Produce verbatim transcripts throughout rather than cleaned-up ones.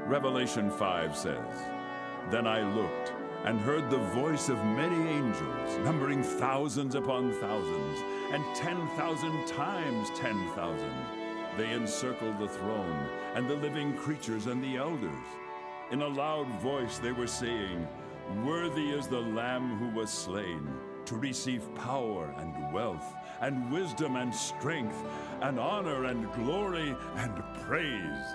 Revelation five says, "Then I looked and heard the voice of many angels, numbering thousands upon thousands, and ten thousand times ten thousand. They encircled the throne, and the living creatures and the elders. In a loud voice they were saying, 'Worthy is the Lamb who was slain, to receive power and wealth, and wisdom and strength, and honor and glory and praise.'"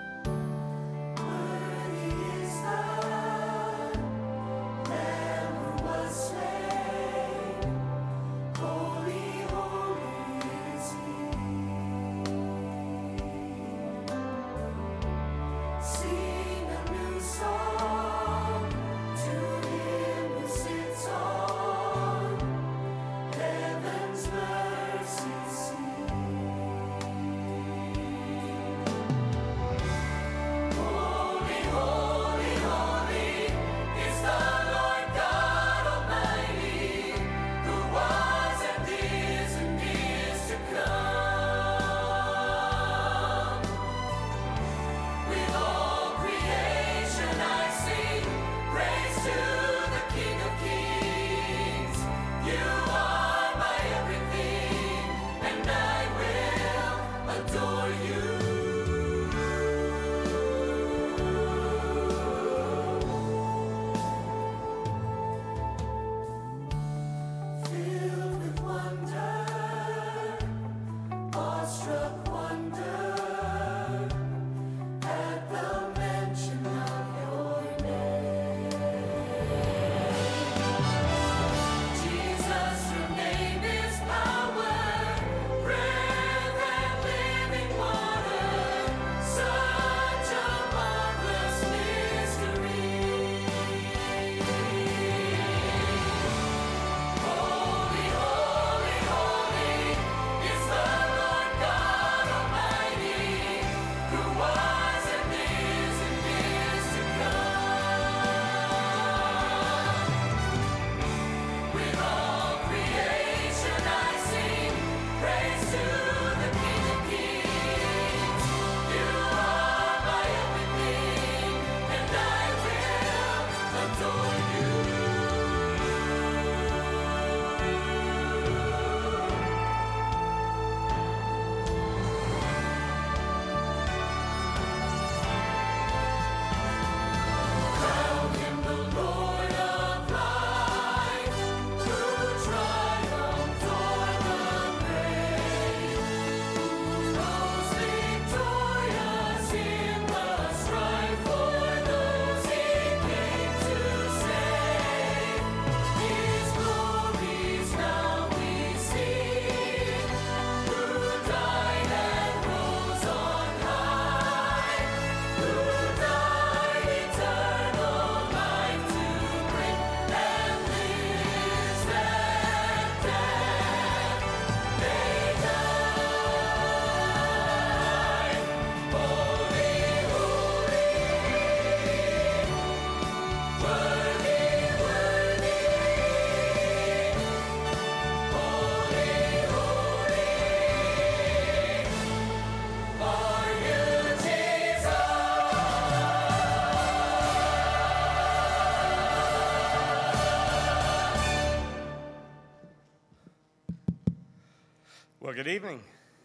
Well, good evening.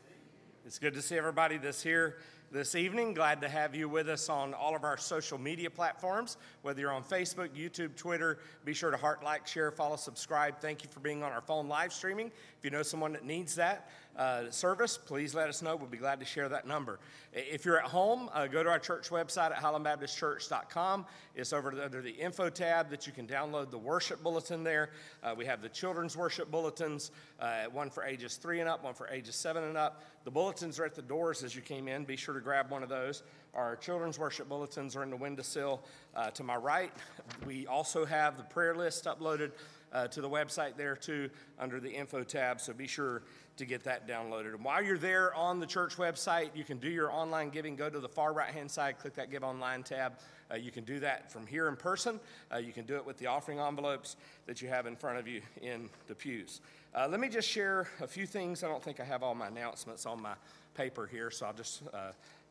It's good to see everybody that's here this evening. Glad to have you with us on all of our social media platforms, whether you're on Facebook, YouTube, Twitter. Be sure to heart, like, share, follow, subscribe. Thank you for being on our phone live streaming. If you know someone that needs that uh, service, please let us know. We'll be glad to share that number. If you're at home, uh, go to our church website at highland baptist church dot com. It's over to, under the info tab that you can download the worship bulletin there. Uh, we have the children's worship bulletins, uh, one for ages three and up, one for ages seven and up. The bulletins are at the doors as you came in. Be sure to grab one of those. Our children's worship bulletins are in the windowsill uh, to my right. We also have the prayer list uploaded uh, to the website there too under the info tab, so be sure to get that downloaded. And while you're there on the church website, you can do your online giving. Go to the far right-hand side, click that Give Online tab. Uh, you can do that from here in person. Uh, you can do it with the offering envelopes that you have in front of you in the pews. Uh, let me just share a few things. I don't think I have all my announcements on my paper here, so I'll just uh,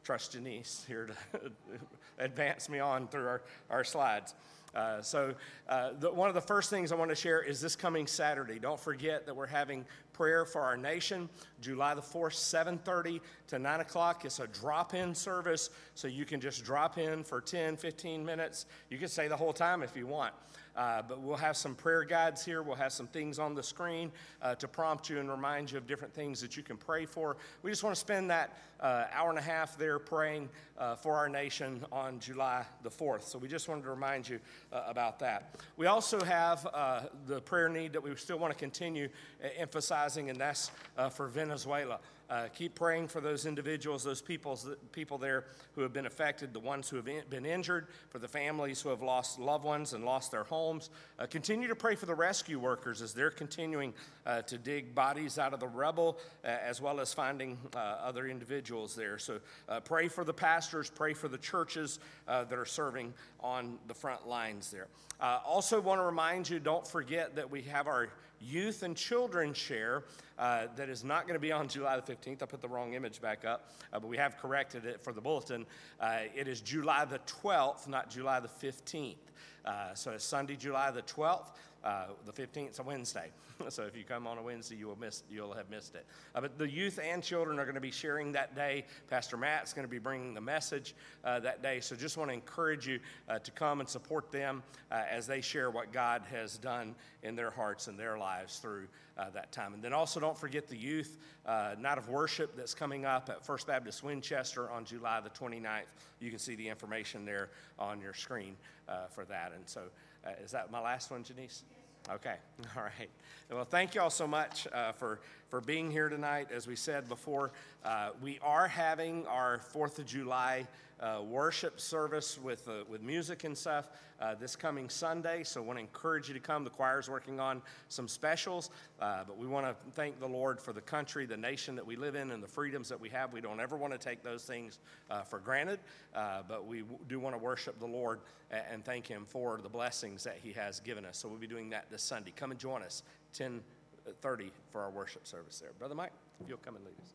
trust Janice here to advance me on through our, our slides. Uh, so uh, the, one of the first things I want to share is this coming Saturday. Don't forget that we're having prayer for our nation, July the fourth, seven thirty to nine o'clock. It's a drop-in service, so you can just drop in for ten, fifteen minutes. You can stay the whole time if you want. Uh, but we'll have some prayer guides here. We'll have some things on the screen uh, to prompt you and remind you of different things that you can pray for. We just want to spend that uh, hour and a half there praying uh, for our nation on July the fourth. So we just wanted to remind you uh, about that. We also have uh, the prayer need that we still want to continue uh, emphasizing, and that's uh, for Venezuela. Uh, keep praying for those individuals, those peoples, people there who have been affected, the ones who have in, been injured, for the families who have lost loved ones and lost their homes. Uh, continue to pray for the rescue workers as they're continuing uh, to dig bodies out of the rubble, uh, as well as finding uh, other individuals there. So uh, pray for the pastors, pray for the churches uh, that are serving on the front lines there. Uh, also want to remind you, don't forget that we have our youth and children share uh, that is not going to be on July the fifteenth. I put the wrong image back up, uh, but we have corrected it for the bulletin. Uh, it is July the twelfth, not July the fifteenth. Uh, so it's Sunday, July the twelfth. Uh, the fifteenth is a Wednesday. So if you come on a Wednesday, you will miss, you'll have missed it. Uh, but the youth and children are going to be sharing that day. Pastor Matt's going to be bringing the message uh, that day. So just want to encourage you uh, to come and support them uh, as they share what God has done in their hearts and their lives through uh, that time. And then also don't forget the youth uh, night of worship that's coming up at First Baptist Winchester on July the twenty-ninth. You can see the information there on your screen uh, for that. And so uh, is that my last one, Janice? Okay, all right. Well, thank you all so much uh, for, for being here tonight. As we said before, uh, we are having our fourth of July uh, worship service with uh, with music and stuff uh, this coming Sunday, so I want to encourage you to come. The choir's working on some specials, uh, but we want to thank the Lord for the country, the nation that we live in, and the freedoms that we have. We don't ever want to take those things uh, for granted, uh, but we w- do want to worship the Lord and, and thank Him for the blessings that He has given us. So we'll be doing that this Sunday. Come and join us, ten thirty for our worship service there. Brother Mike, if you'll come and lead us.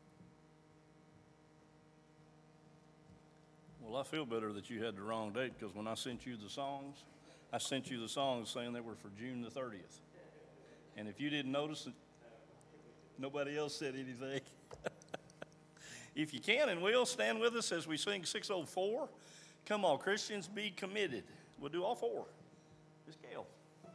Well, I feel better that you had the wrong date, because when I sent you the songs, I sent you the songs saying they were for June the thirtieth. And if you didn't notice it, nobody else said anything. If you can and will, stand with us as we sing six oh four. Come on, Christians, be committed. We'll do all four. Miss Gail.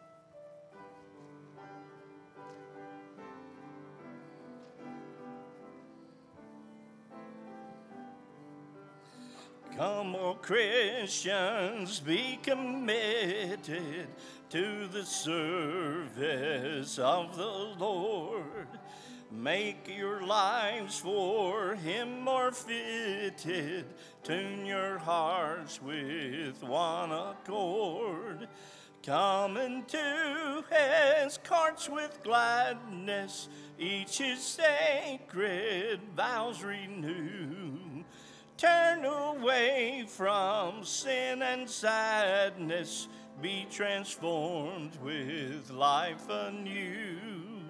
Come, O Christians, be committed to the service of the Lord. Make your lives for Him more fitted. Tune your hearts with one accord. Come into His courts with gladness. Each His sacred vows renew. Turn away from sin and sadness, be transformed with life anew.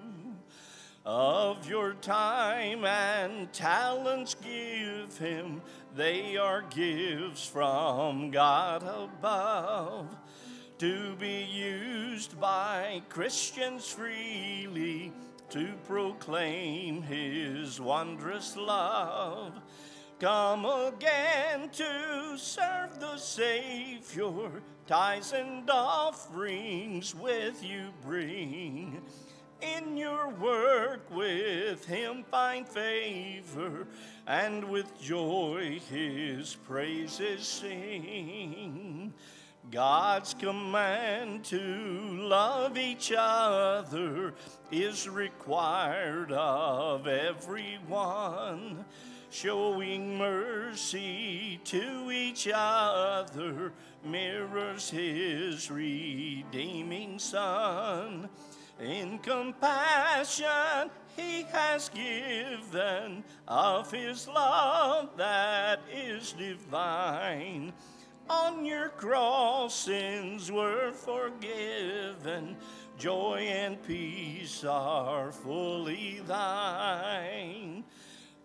Of your time and talents give Him, they are gifts from God above, to be used by Christians freely to proclaim His wondrous love. Come again to serve the Savior, tithes and offerings with you bring. In your work with Him find favor, and with joy His praises sing. God's command to love each other is required of everyone. Showing mercy to each other mirrors His redeeming Son. In compassion He has given of His love that is divine. On your cross sins were forgiven. Joy and peace are fully thine.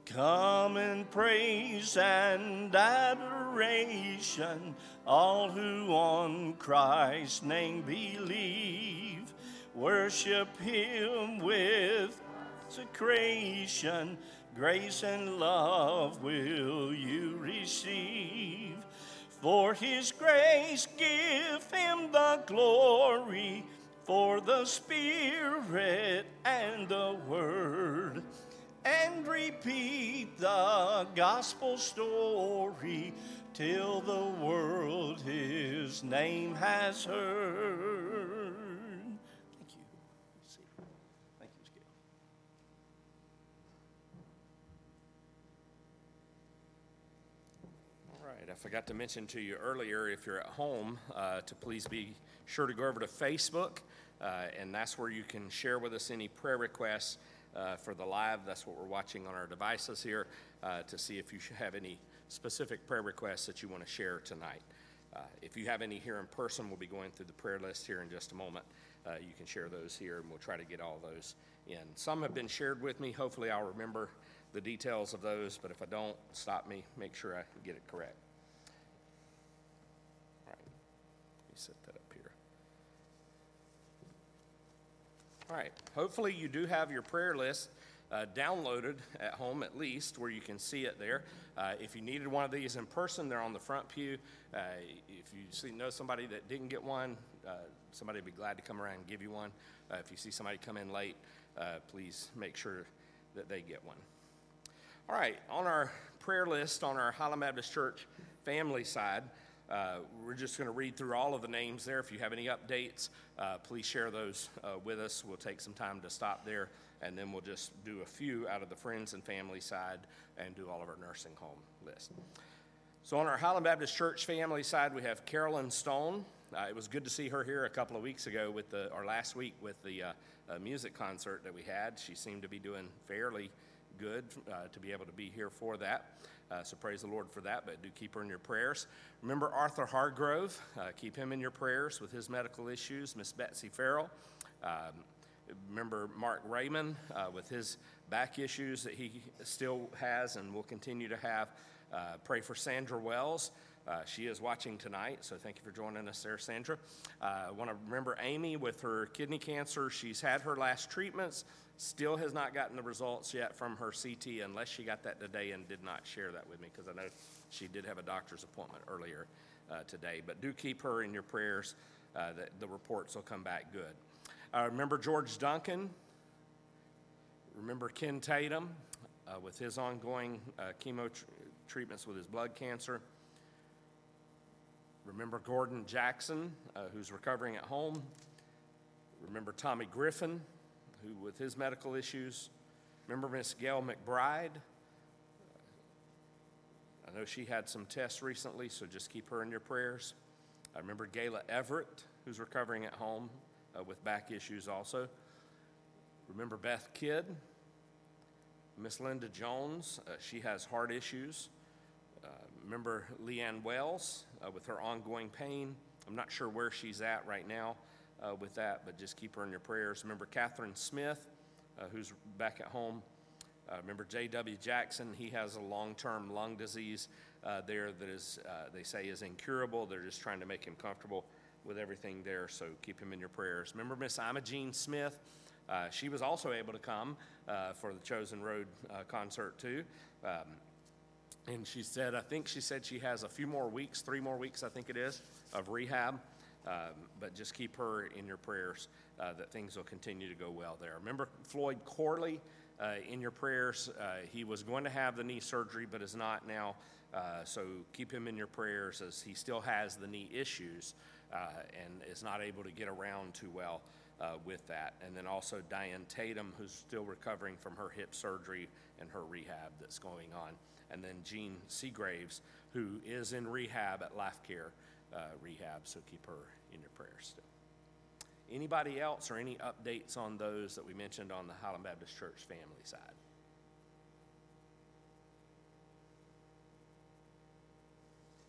Come in praise and adoration, all who on Christ's name believe. Worship him with consecration, grace and love will you receive. For his grace give him the glory, for the Spirit and the Word, and repeat the gospel story till the world his name has heard. Thank you. See. Thank you, Skip. All right, I forgot to mention to you earlier, if you're at home, uh, to please be sure to go over to Facebook, uh, and that's where you can share with us any prayer requests uh, for the live. That's what we're watching on our devices here, uh, to see if you should have any specific prayer requests that you want to share tonight. Uh, if you have any here in person, we'll be going through the prayer list here in just a moment. Uh, you can share those here, and we'll try to get all those in. Some have been shared with me. Hopefully I'll remember the details of those, but if I don't, stop me. Make sure I get it correct. All right, let me set that up here. All right, hopefully you do have your prayer list uh, downloaded at home at least, where you can see it there. Uh, if you needed one of these in person, they're on the front pew. Uh, if you see, know somebody that didn't get one, uh, somebody would be glad to come around and give you one. Uh, if you see somebody come in late, uh, please make sure that they get one. All right, on our prayer list on our Highland Baptist Church family side, uh, we're just going to read through all of the names there. If you have any updates, uh, please share those uh, with us. We'll take some time to stop there, and then we'll just do a few out of the friends and family side and do all of our nursing home list. So on our Highland Baptist Church family side, we have Carolyn Stone. Uh, it was good to see her here a couple of weeks ago with the, or last week with the uh, uh, music concert that we had. She seemed to be doing fairly good uh, to be able to be here for that. Uh, so praise the Lord for that, but do keep her in your prayers. Remember Arthur Hargrove. Uh, keep him in your prayers with his medical issues. Miss Betsy Farrell. Um, remember Mark Raymond uh, with his back issues that he still has and will continue to have. Uh, pray for Sandra Wells. Uh, she is watching tonight, so thank you for joining us there, Sandra. I uh, want to remember Amy with her kidney cancer. She's had her last treatments, still has not gotten the results yet from her C T, unless she got that today and did not share that with me, because I know she did have a doctor's appointment earlier uh, today. But do keep her in your prayers, uh, that the reports will come back good. Uh, remember George Duncan. Remember Ken Tatum uh, with his ongoing uh, chemo tr- treatments with his blood cancer. Remember Gordon Jackson, uh, who's recovering at home. Remember Tommy Griffin, who with his medical issues. Remember Miss Gail McBride. I know she had some tests recently, so just keep her in your prayers. I remember Gayla Everett, who's recovering at home uh, with back issues also. Remember Beth Kidd. Miss Linda Jones, uh, she has heart issues. Uh, remember Leanne Wells uh, with her ongoing pain. I'm not sure where she's at right now uh, with that, but just keep her in your prayers. Remember Catherine Smith, uh, who's back at home. Uh, remember J W Jackson. He has a long-term lung disease uh, there that is, uh, they say, is incurable. They're just trying to make him comfortable with everything there, so keep him in your prayers. Remember Miss Imogene Smith. Uh, she was also able to come uh, for the Chosen Road uh, concert too. Um, And she said, I think she said she has a few more weeks, three more weeks, I think it is, of rehab. Um, but just keep her in your prayers uh, that things will continue to go well there. Remember Floyd Corley uh, in your prayers. Uh, he was going to have the knee surgery, but is not now. Uh, so keep him in your prayers, as he still has the knee issues uh, and is not able to get around too well uh, with that. And then also Diane Tatum, who's still recovering from her hip surgery and her rehab that's going on. And then Jean Seagraves, who is in rehab at Life Care uh, Rehab, so keep her in your prayers still. Anybody else or any updates on those that we mentioned on the Highland Baptist Church family side?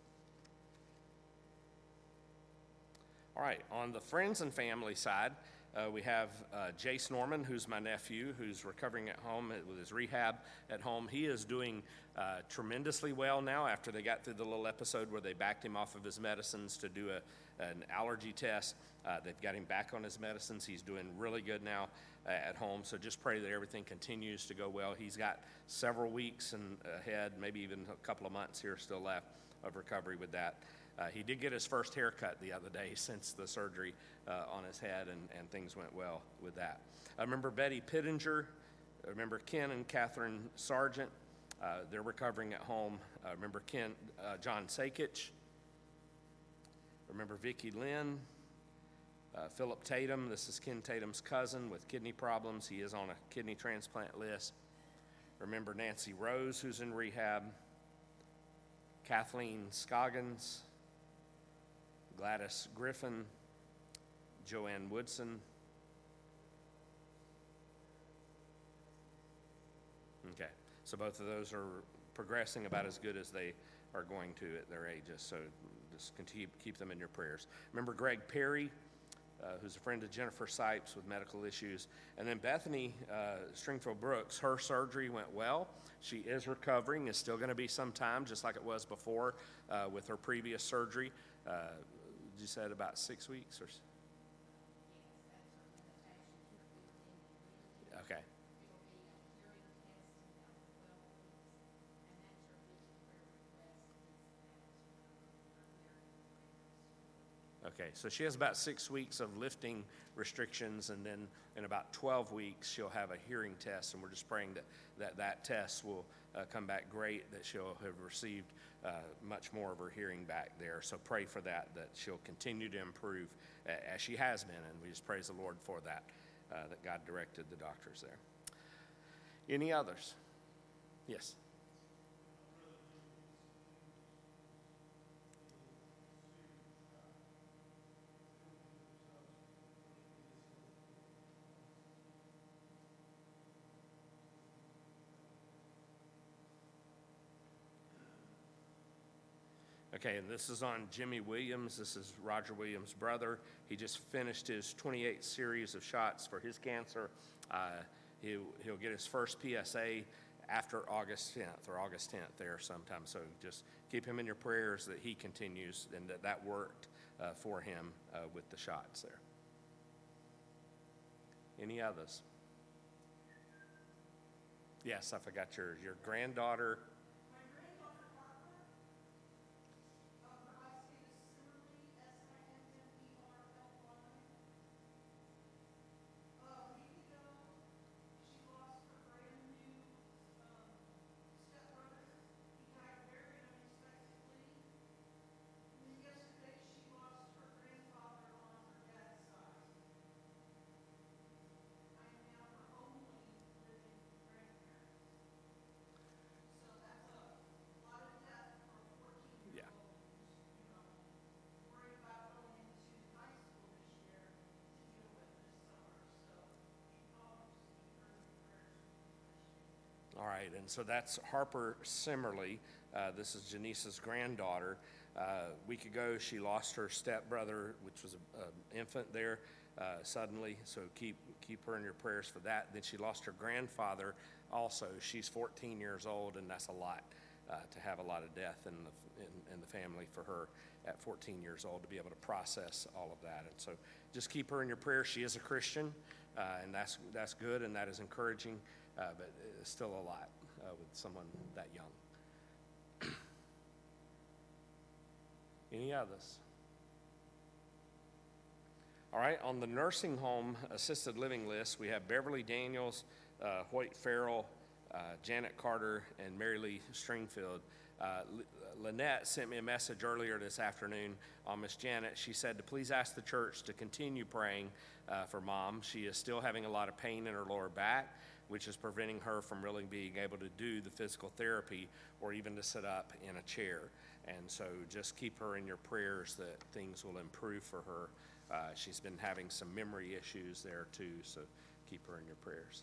All right, on the friends and family side, Uh, we have uh, Jace Norman, who's my nephew, who's recovering at home with his rehab at home. He is doing uh, tremendously well now after they got through the little episode where they backed him off of his medicines to do a, an allergy test. Uh, they've got him back on his medicines. He's doing really good now uh, at home. So just pray that everything continues to go well. He's got several weeks and ahead, maybe even a couple of months here still left of recovery with that. Uh, he did get his first haircut the other day since the surgery uh, on his head, and, and things went well with that. I remember Betty Pittenger. I remember Ken and Catherine Sargent. Uh, they're recovering at home. I remember Ken, uh, John Sakich. Remember Vicki Lynn. Uh, Philip Tatum. This is Ken Tatum's cousin with kidney problems. He is on a kidney transplant list. Remember Nancy Rose, who's in rehab. Kathleen Scoggins. Gladys Griffin, Joanne Woodson. Okay, so both of those are progressing about as good as they are going to at their ages, so just continue, keep them in your prayers. Remember Greg Perry, uh, who's a friend of Jennifer Sipes with medical issues. And then Bethany uh, Stringfield Brooks, her surgery went well. She is recovering. It's still going to be some time, just like it was before uh, with her previous surgery. Uh, you said about six weeks or so? Okay. Okay, so she has about six weeks of lifting restrictions, and then in about twelve weeks, she'll have a hearing test, and we're just praying that that, that test will uh, come back great, that she'll have received uh, much more of her hearing back there. So pray for that, that she'll continue to improve uh, as she has been, and we just praise the Lord for that, uh, that God directed the doctors there. Any others? Yes. Okay, and this is on Jimmy Williams. This is Roger Williams' brother. He just finished his twenty-eighth series of shots for his cancer. Uh, he'll, he'll get his first P S A after August tenth or August tenth there sometime. So just keep him in your prayers that he continues and that that worked uh, for him uh, with the shots there. Any others? Yes, I forgot your, your granddaughter. All right, and so that's Harper Simmerly. Uh, this is Janice's granddaughter. Uh, a week ago, she lost her stepbrother, which was an infant there uh, suddenly, so keep keep her in your prayers for that. Then she lost her grandfather also. She's fourteen years old, and that's a lot uh, to have a lot of death in the, in, in the family for her at fourteen years old to be able to process all of that. And so just keep her in your prayers. She is a Christian, uh, and that's, that's good, and that is encouraging. Uh, but it's still a lot uh, with someone that young. Any others? All right, on the nursing home assisted living list, we have Beverly Daniels, uh, Hoyt Farrell, uh, Janet Carter, and Mary Lee Stringfield. Uh, Lynette sent me a message earlier this afternoon on Miss Janet. She said to please ask the church to continue praying uh, for Mom. She is still having a lot of pain in her lower back, which is preventing her from really being able to do the physical therapy or even to sit up in a chair. And so just keep her in your prayers that things will improve for her. Uh, she's been having some memory issues there too, so keep her in your prayers.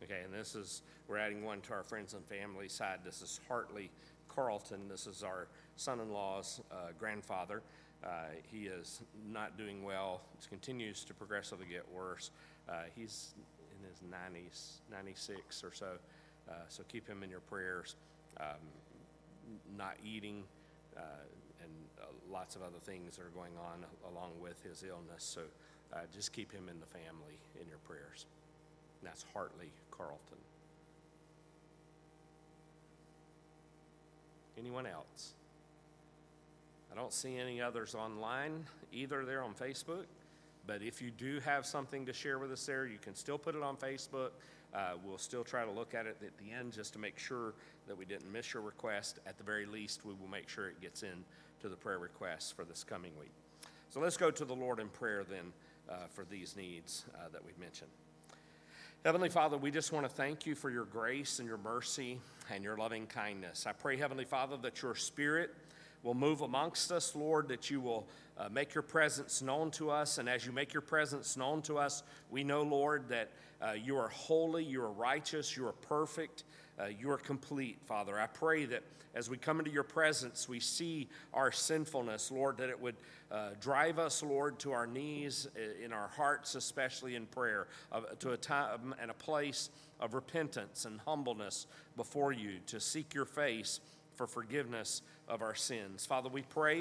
Okay, and this is, we're adding one to our friends and family side. This is Hartley Carlton. This is our son-in-law's uh, grandfather. Uh, he is not doing well. He continues to progressively get worse. Uh, he's in his nineties, ninety-six or so. Uh, so keep him in your prayers. Um, not eating, uh, and uh, lots of other things that are going on along with his illness. So uh, just keep him in the family in your prayers. And that's Hartley Carlton. Anyone else? I don't see any others online either there on Facebook, but if you do have something to share with us there, you can still put it on Facebook. Uh, we'll still try to look at it at the end just to make sure that we didn't miss your request. At the very least, we will make sure it gets in to the prayer requests for this coming week. So let's go to the Lord in prayer then uh, for these needs uh, that we've mentioned. Heavenly Father, we just want to thank you for your grace and your mercy and your loving kindness. I pray, Heavenly Father, that your Spirit will move amongst us, Lord, that you will uh, make your presence known to us. And as you make your presence known to us, we know, Lord, that uh, you are holy, you are righteous, you are perfect, uh, you are complete, Father. I pray that as we come into your presence, we see our sinfulness, Lord, that it would uh, drive us, Lord, to our knees in our hearts, especially in prayer, uh, to a time and a place of repentance and humbleness before you, to seek your face for forgiveness of our sins. Father, we pray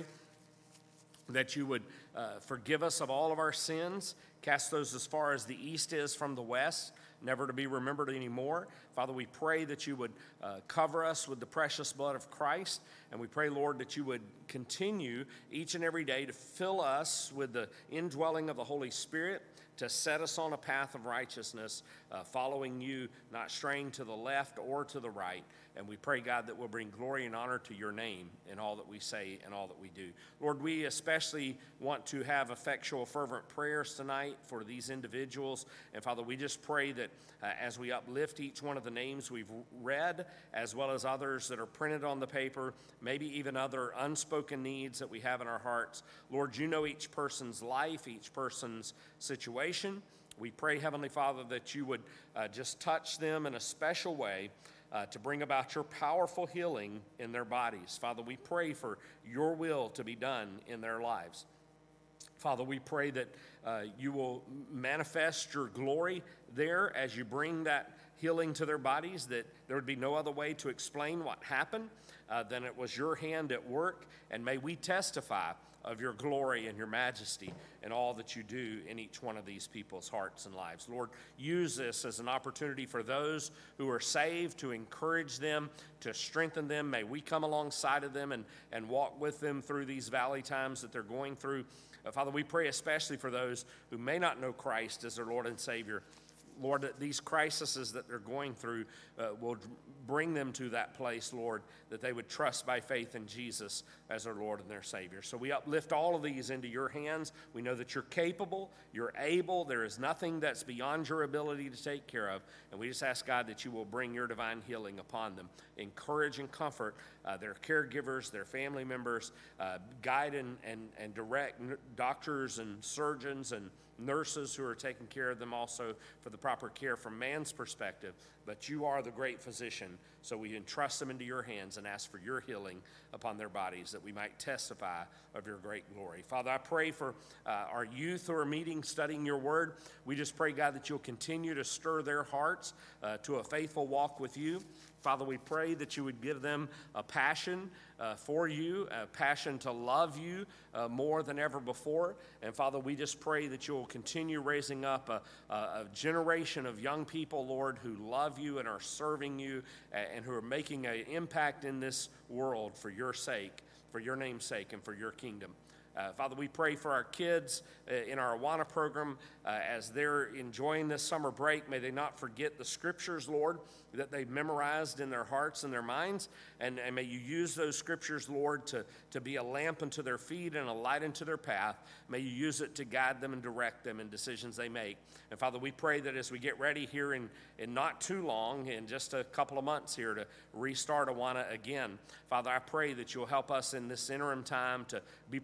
that you would uh, forgive us of all of our sins, cast those as far as the east is from the west, never to be remembered anymore. Father, we pray that you would uh, cover us with the precious blood of Christ, and we pray, Lord, that you would continue each and every day to fill us with the indwelling of the Holy Spirit, to set us on a path of righteousness, uh, following you, not straying to the left or to the right. And we pray, God, that we'll bring glory and honor to your name in all that we say and all that we do. Lord, we especially want to have effectual, fervent prayers tonight for these individuals. And Father, we just pray that uh, as we uplift each one of the names we've read, as well as others that are printed on the paper, maybe even other unspoken needs that we have in our hearts, Lord, you know each person's life, each person's situation. We pray, Heavenly Father, that you would uh, just touch them in a special way, Uh, to bring about your powerful healing in their bodies. Father, we pray for your will to be done in their lives. Father, we pray that uh, you will manifest your glory there as you bring that healing to their bodies, that there would be no other way to explain what happened uh, than it was your hand at work. And may we testify of your glory and your majesty and all that you do in each one of these people's hearts and lives. Lord, use this as an opportunity for those who are saved, to encourage them, to strengthen them. May we come alongside of them and, and walk with them through these valley times that they're going through. Uh, Father, we pray especially for those who may not know Christ as their Lord and Savior. Lord, that these crises that they're going through uh, will bring them to that place, Lord, that they would trust by faith in Jesus as their Lord and their Savior. So we uplift all of these into your hands. We know that you're capable, you're able. There is nothing that's beyond your ability to take care of. And we just ask, God, that you will bring your divine healing upon them. Encourage and comfort uh, their caregivers, their family members, uh, guide and, and, and direct doctors and surgeons and nurses who are taking care of them also for the proper care from man's perspective. But you are the great physician, so we entrust them into your hands and ask for your healing upon their bodies, that we might testify of your great glory. Father, I pray for uh, our youth who are meeting, studying your word. We just pray, God, that you'll continue to stir their hearts uh, to a faithful walk with you. Father, we pray that you would give them a passion uh, for you, a passion to love you uh, more than ever before. And Father, we just pray that you will continue raising up a, a, a generation of young people, Lord, who love you and are serving you and who are making an impact in this world for your sake, for your name's sake, and for your kingdom. Uh, Father, we pray for our kids uh, in our Awana program uh, as they're enjoying this summer break. May they not forget the scriptures, Lord, that they've memorized in their hearts and their minds. And, and may you use those scriptures, Lord, to, to be a lamp unto their feet and a light unto their path. May you use it to guide them and direct them in decisions they make. And Father, we pray that as we get ready here in, in not too long, in just a couple of months here, to restart Awana again, Father, I pray that you'll help us in this interim time to be prepared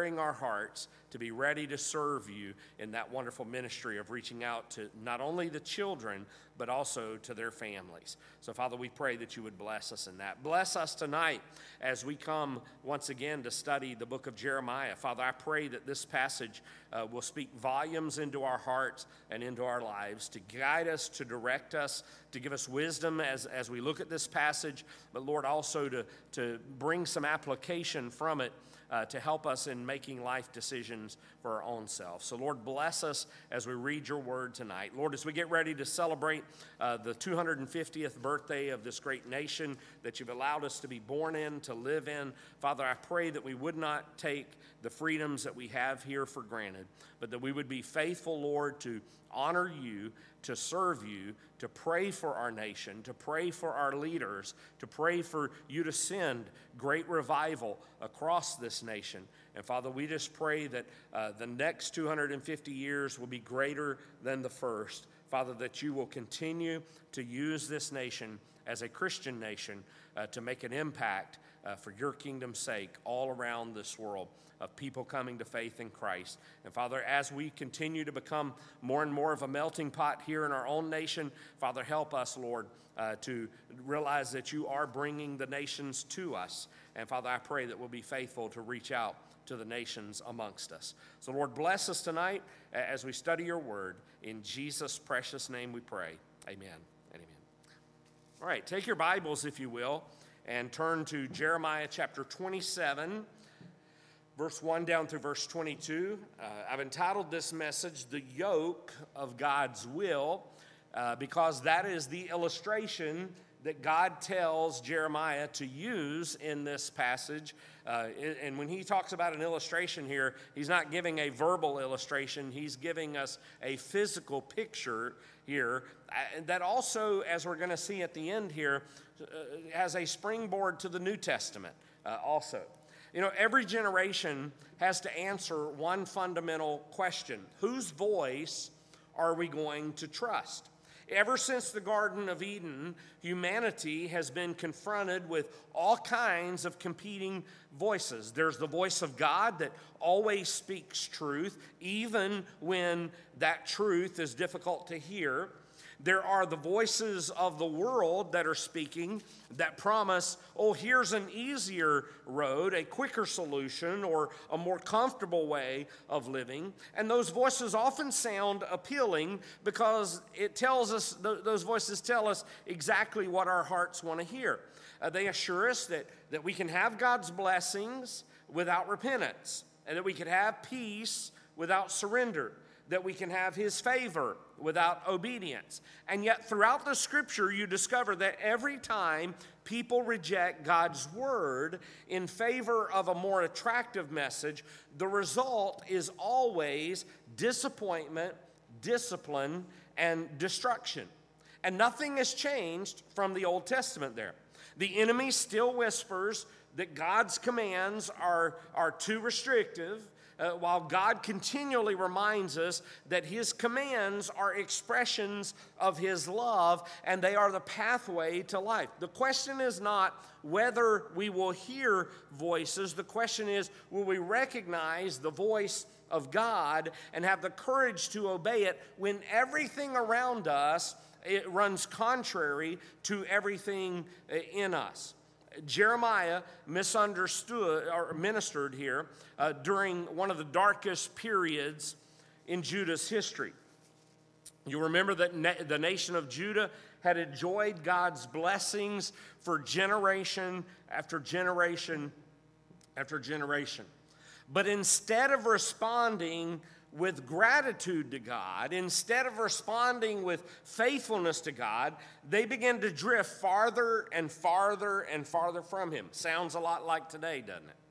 preparing our hearts to be ready to serve you in that wonderful ministry of reaching out to not only the children, but also to their families. So, Father, we pray that you would bless us in that. Bless us tonight as we come once again to study the book of Jeremiah. Father, I pray that this passage uh, will speak volumes into our hearts and into our lives to guide us, to direct us, to give us wisdom as, as we look at this passage, but Lord, also to, to bring some application from it Uh, to help us in making life decisions for our own self. So, Lord, bless us as we read your word tonight. Lord, as we get ready to celebrate uh, the two hundred fiftieth birthday of this great nation that you've allowed us to be born in, to live in, Father, I pray that we would not take the freedoms that we have here for granted, but that we would be faithful, Lord, to honor you, to serve you, to pray for our nation, to pray for our leaders, to pray for you to send great revival across this nation. And Father, we just pray that uh, the next two hundred fifty years will be greater than the first. Father, that you will continue to use this nation as a Christian nation uh, to make an impact uh, for your kingdom's sake all around this world, of people coming to faith in Christ. And Father, as we continue to become more and more of a melting pot here in our own nation, Father, help us, Lord, uh, to realize that you are bringing the nations to us. And Father, I pray that we'll be faithful to reach out to the nations amongst us. So Lord, bless us tonight as we study your word. In Jesus' precious name we pray. Amen and amen. All right, take your Bibles, if you will, and turn to Jeremiah chapter twenty-seven, verse one down through verse twenty-two. Uh, I've entitled this message, The Yoke of God's Will, uh, because that is the illustration that God tells Jeremiah to use in this passage. Uh, and when he talks about an illustration here, he's not giving a verbal illustration. He's giving us a physical picture here that also, as we're going to see at the end here, uh, has a springboard to the New Testament uh, also. You know, every generation has to answer one fundamental question. Whose voice are we going to trust? Ever since the Garden of Eden, humanity has been confronted with all kinds of competing voices. There's the voice of God that always speaks truth, even when that truth is difficult to hear. There are the voices of the world that are speaking that promise, oh, here's an easier road, a quicker solution, or a more comfortable way of living. And those voices often sound appealing because it tells us, th- those voices tell us exactly what our hearts want to hear. Uh, they assure us that, that we can have God's blessings without repentance, and that we can have peace without surrender, that we can have his favor without obedience. And yet throughout the scripture, you discover that every time people reject God's word in favor of a more attractive message, the result is always disappointment, discipline, and destruction. And nothing has changed from the Old Testament there. The enemy still whispers that God's commands are, are too restrictive, Uh, while God continually reminds us that his commands are expressions of his love and they are the pathway to life. The question is not whether we will hear voices. The question is, will we recognize the voice of God and have the courage to obey it when everything around us, it runs contrary to everything in us? Jeremiah misunderstood or ministered here uh, during one of the darkest periods in Judah's history. You remember that na- the nation of Judah had enjoyed God's blessings for generation after generation after generation. But instead of responding with gratitude to God, instead of responding with faithfulness to God, they began to drift farther and farther and farther from him. Sounds a lot like today, doesn't it?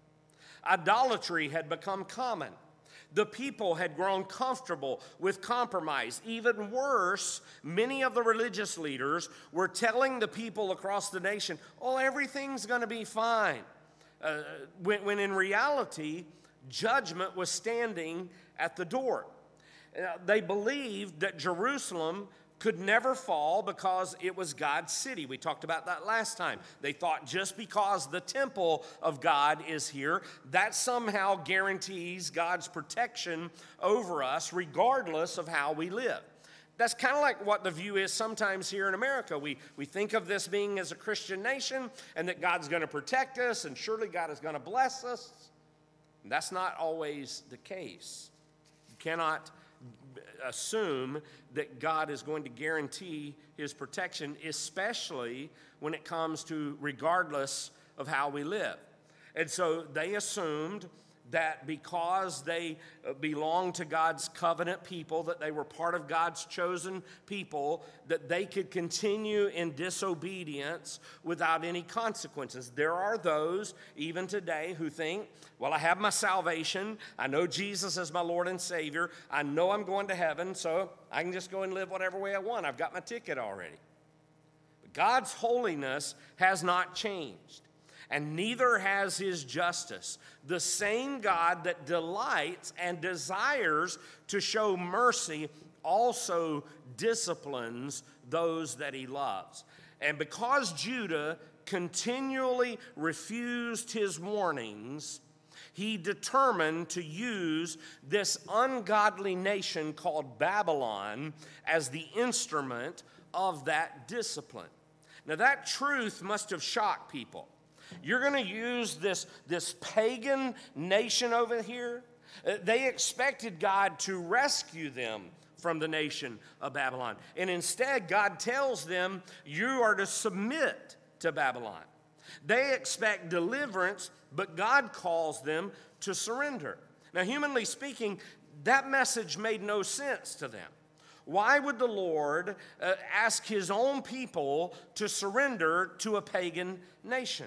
Idolatry had become common. The people had grown comfortable with compromise. Even worse, many of the religious leaders were telling the people across the nation, oh, everything's going to be fine. Uh, when, when in reality, judgment was standing at the door. Uh, they believed that Jerusalem could never fall because it was God's city. We talked about that last time. They thought just because the temple of God is here, that somehow guarantees God's protection over us regardless of how we live. That's kind of like what the view is sometimes here in America. We, we think of this being as a Christian nation and that God's going to protect us and surely God is going to bless us. And that's not always the case. You cannot assume that God is going to guarantee his protection, especially when it comes to regardless of how we live. And so they assumed that because they belonged to God's covenant people, that they were part of God's chosen people, that they could continue in disobedience without any consequences. There are those, even today, who think, well, I have my salvation. I know Jesus is my Lord and Savior. I know I'm going to heaven, so I can just go and live whatever way I want. I've got my ticket already. But God's holiness has not changed. And neither has his justice. The same God that delights and desires to show mercy also disciplines those that he loves. And because Judah continually refused his warnings, he determined to use this ungodly nation called Babylon as the instrument of that discipline. Now, that truth must have shocked people. You're going to use this, this pagan nation over here? They expected God to rescue them from the nation of Babylon. And instead, God tells them, you are to submit to Babylon. They expect deliverance, but God calls them to surrender. Now, humanly speaking, that message made no sense to them. Why would the Lord uh, ask his own people to surrender to a pagan nation?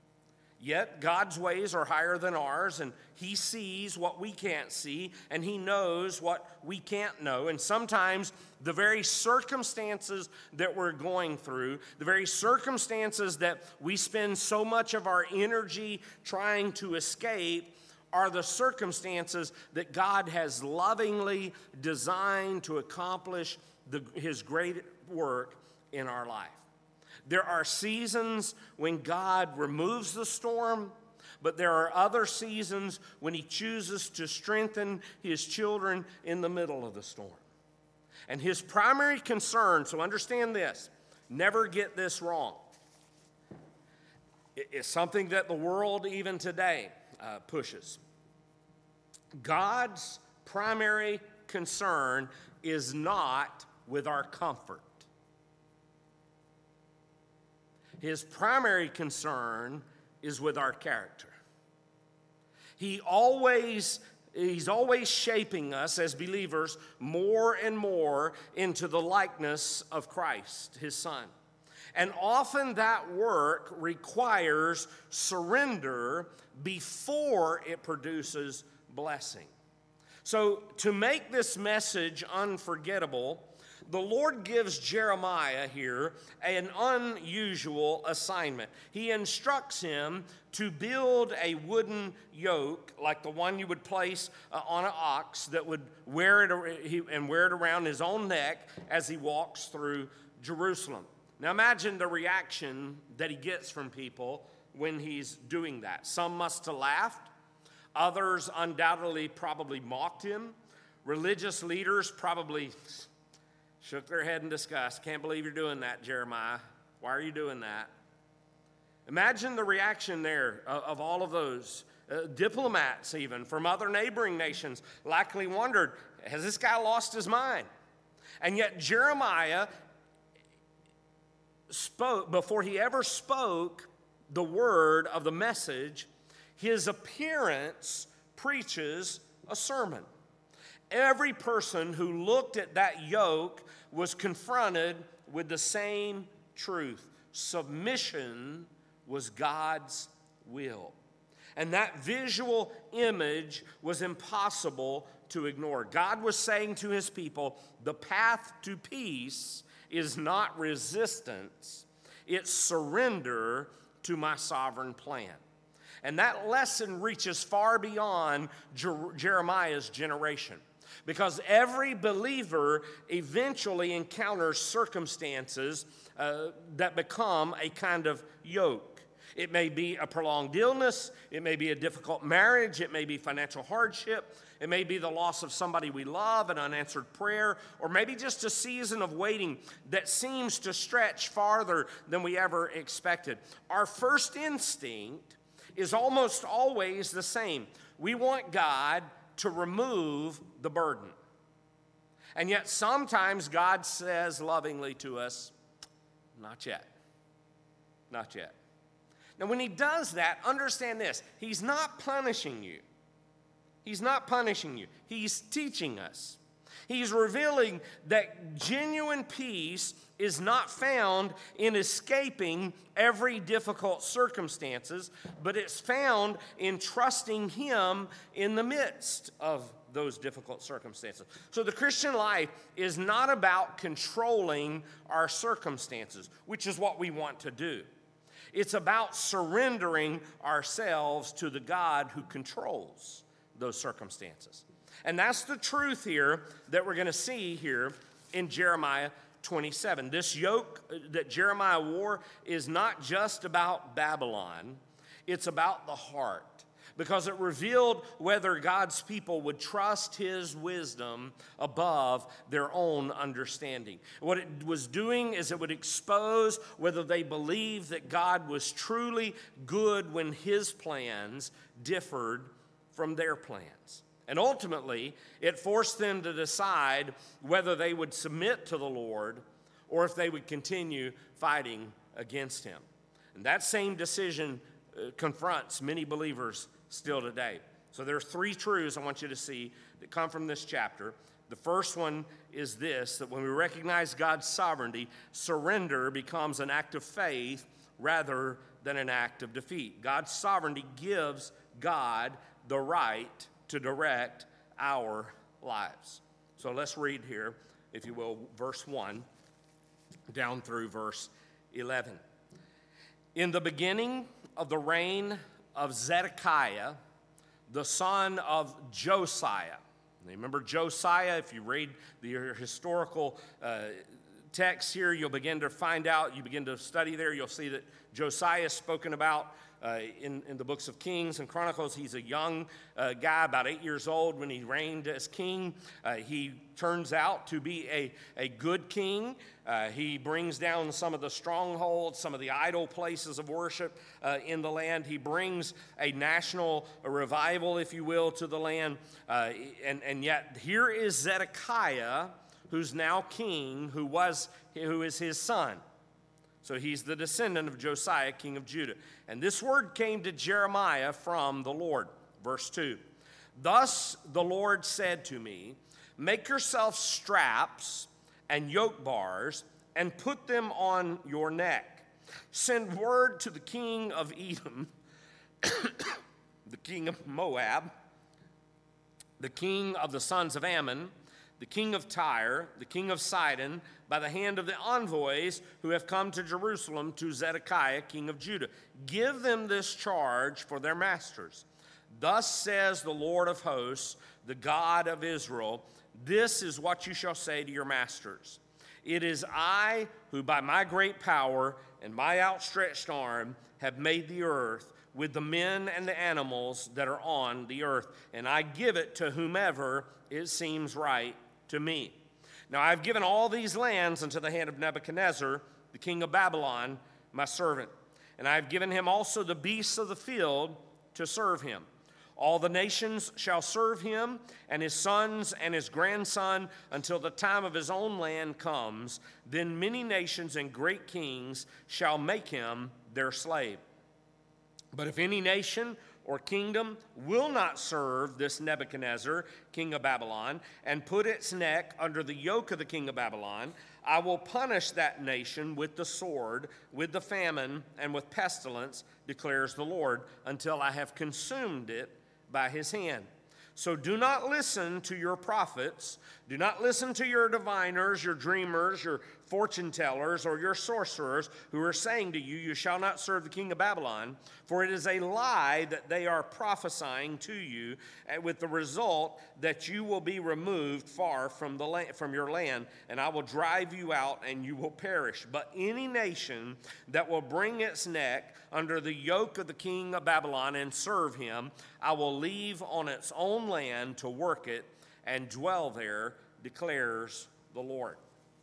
Yet God's ways are higher than ours, and he sees what we can't see, and he knows what we can't know. And sometimes the very circumstances that we're going through, the very circumstances that we spend so much of our energy trying to escape, are the circumstances that God has lovingly designed to accomplish the, his great work in our life. There are seasons when God removes the storm, but there are other seasons when he chooses to strengthen his children in the middle of the storm. And his primary concern, so understand this, never get this wrong. It's something that the world even today uh, pushes. God's primary concern is not with our comfort. His primary concern is with our character. He always, he's always shaping us as believers more and more into the likeness of Christ, his Son. And often that work requires surrender before it produces blessing. So to make this message unforgettable, the Lord gives Jeremiah here an unusual assignment. He instructs him to build a wooden yoke like the one you would place uh, on an ox that would wear it and wear it around his own neck as he walks through Jerusalem. Now imagine the reaction that he gets from people when he's doing that. Some must have laughed. Others undoubtedly probably mocked him. Religious leaders probably shook their head in disgust. Can't believe you're doing that, Jeremiah. Why are you doing that? Imagine the reaction there of, of all of those. Uh, diplomats even from other neighboring nations likely wondered, has this guy lost his mind? And yet Jeremiah spoke, before he ever spoke the word of the message, his appearance preaches a sermon. Every person who looked at that yoke was confronted with the same truth. Submission was God's will. And that visual image was impossible to ignore. God was saying to his people, the path to peace is not resistance, it's surrender to my sovereign plan. And that lesson reaches far beyond Jer- Jeremiah's generation. Because every believer eventually encounters circumstances uh, that become a kind of yoke. It may be a prolonged illness, it may be a difficult marriage, it may be financial hardship, it may be the loss of somebody we love, an unanswered prayer, or maybe just a season of waiting that seems to stretch farther than we ever expected. Our first instinct is almost always the same. We want God to remove the burden. And yet sometimes God says lovingly to us, not yet. Not yet. Now when he does that, understand this. He's not punishing you. He's not punishing you. He's teaching us. He's revealing that genuine peace is not found in escaping every difficult circumstances, but it's found in trusting him in the midst of those difficult circumstances. So the Christian life is not about controlling our circumstances, which is what we want to do. It's about surrendering ourselves to the God who controls those circumstances. And that's the truth here that we're going to see here in Jeremiah twenty-seven. This yoke that Jeremiah wore is not just about Babylon, it's about the heart, because it revealed whether God's people would trust his wisdom above their own understanding. What it was doing is it would expose whether they believed that God was truly good when his plans differed from their plans. And ultimately, it forced them to decide whether they would submit to the Lord or if they would continue fighting against him. And that same decision uh, confronts many believers still today. So there are three truths I want you to see that come from this chapter. The first one is this, that when we recognize God's sovereignty, surrender becomes an act of faith rather than an act of defeat. God's sovereignty gives God the right to direct our lives. So let's read here, if you will, verse one down through verse eleven. In the beginning of the reign of Zedekiah, the son of Josiah. Remember Josiah, if you read the historical uh, text here, you'll begin to find out, you begin to study there, you'll see that Josiah is spoken about uh, in, in the books of Kings and Chronicles. He's a young uh, guy, about eight years old when he reigned as king. Uh, he turns out to be a, a good king. Uh, he brings down some of the strongholds, some of the idol places of worship uh, in the land. He brings a national a revival, if you will, to the land. Uh, and, and yet here is Zedekiah, who's now king, who was who is his son. So he's the descendant of Josiah, king of Judah. And this word came to Jeremiah from the Lord. Verse two. Thus the Lord said to me, make yourself straps and yoke bars and put them on your neck. Send word to the king of Edom, the king of Moab, the king of the sons of Ammon, the king of Tyre, the king of Sidon, by the hand of the envoys who have come to Jerusalem to Zedekiah, king of Judah. Give them this charge for their masters. Thus says the Lord of hosts, the God of Israel, this is what you shall say to your masters. It is I who by my great power and my outstretched arm have made the earth with the men and the animals that are on the earth, and I give it to whomever it seems right to me. Now I've given all these lands into the hand of Nebuchadnezzar, the king of Babylon, my servant, and I have given him also the beasts of the field to serve him. All the nations shall serve him, and his sons and his grandson, until the time of his own land comes. Then many nations and great kings shall make him their slave. But if any nation or kingdom will not serve this Nebuchadnezzar, king of Babylon, and put its neck under the yoke of the king of Babylon, I will punish that nation with the sword, with the famine, and with pestilence, declares the Lord, until I have consumed it by his hand. So do not listen to your prophets, do not listen to your diviners, your dreamers, your fortune tellers or your sorcerers who are saying to you, you shall not serve the king of Babylon, for it is a lie that they are prophesying to you, with the result that you will be removed far from the land, from your land, and I will drive you out and you will perish. But any nation that will bring its neck under the yoke of the king of Babylon and serve him, I will leave on its own land to work it and dwell there, declares the Lord.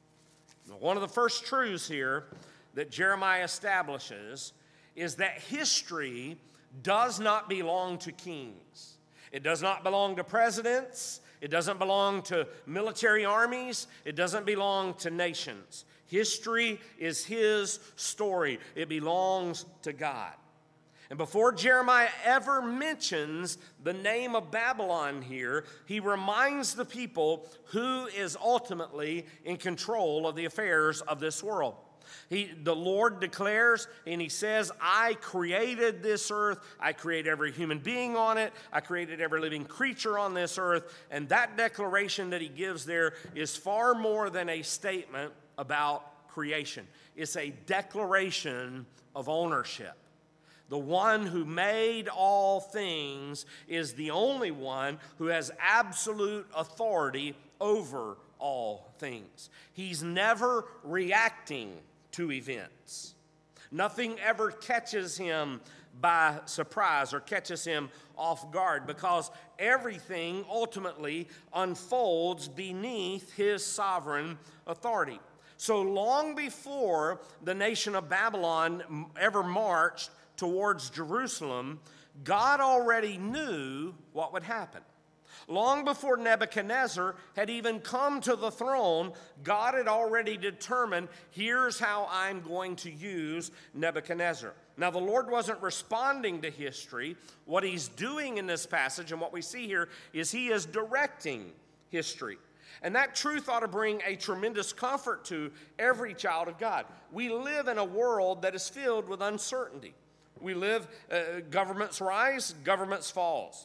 Now, one of the first truths here that Jeremiah establishes is that history does not belong to kings. It does not belong to presidents. It doesn't belong to military armies. It doesn't belong to nations. History is his story. It belongs to God. And before Jeremiah ever mentions the name of Babylon here, he reminds the people who is ultimately in control of the affairs of this world. He, the Lord declares, and he says, I created this earth. I created every human being on it. I created every living creature on this earth. And that declaration that he gives there is far more than a statement about creation. It's a declaration of ownership. The one who made all things is the only one who has absolute authority over all things. He's never reacting to events. Nothing ever catches him by surprise or catches him off guard, because everything ultimately unfolds beneath his sovereign authority. So long before the nation of Babylon ever marched towards Jerusalem, God already knew what would happen. Long before Nebuchadnezzar had even come to the throne, God had already determined, here's how I'm going to use Nebuchadnezzar. Now, the Lord wasn't responding to history. What he's doing in this passage, and what we see here, is he is directing history. And that truth ought to bring a tremendous comfort to every child of God. We live in a world that is filled with uncertainty. We live, uh, governments rise, governments falls.